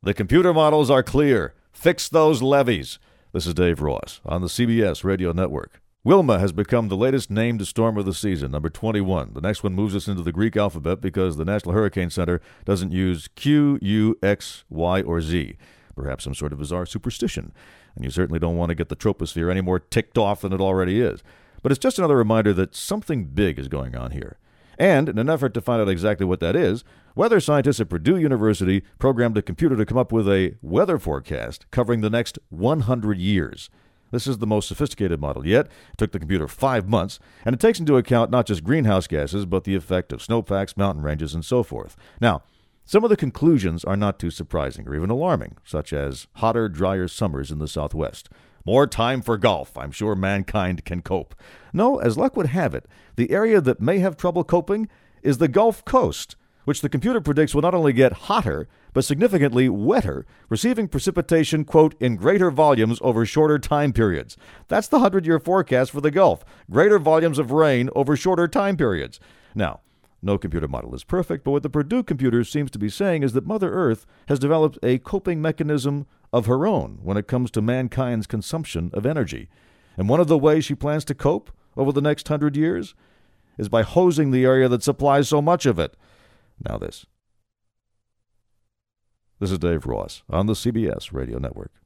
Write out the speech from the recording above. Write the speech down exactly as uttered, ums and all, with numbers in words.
The computer models are clear. Fix those levees. This is Dave Ross on the C B S Radio Network. Wilma has become the latest named storm of the season, number twenty-one. The next one moves us into the Greek alphabet because the National Hurricane Center doesn't use Q, U, X, Y, or Z. Perhaps some sort of bizarre superstition. And you certainly don't want to get the troposphere any more ticked off than it already is. But it's just another reminder that something big is going on here. And in an effort to find out exactly what that is, weather scientists at Purdue University programmed a computer to come up with a weather forecast covering the next one hundred years. This is the most sophisticated model yet. It took the computer five months, and it takes into account not just greenhouse gases, but the effect of snowpacks, mountain ranges, and so forth. Now, some of the conclusions are not too surprising or even alarming, such as hotter, drier summers in the Southwest. More time for golf. I'm sure mankind can cope. No, as luck would have it, the area that may have trouble coping is the Gulf Coast, which the computer predicts will not only get hotter, but significantly wetter, receiving precipitation, quote, in greater volumes over shorter time periods. That's the hundred-year forecast for the Gulf. Greater volumes of rain over shorter time periods. Now, no computer model is perfect, but what the Purdue computer seems to be saying is that Mother Earth has developed a coping mechanism of her own when it comes to mankind's consumption of energy. And one of the ways she plans to cope over the next hundred years is by hosing the area that supplies so much of it. Now this. This is Dave Ross on the C B S Radio Network.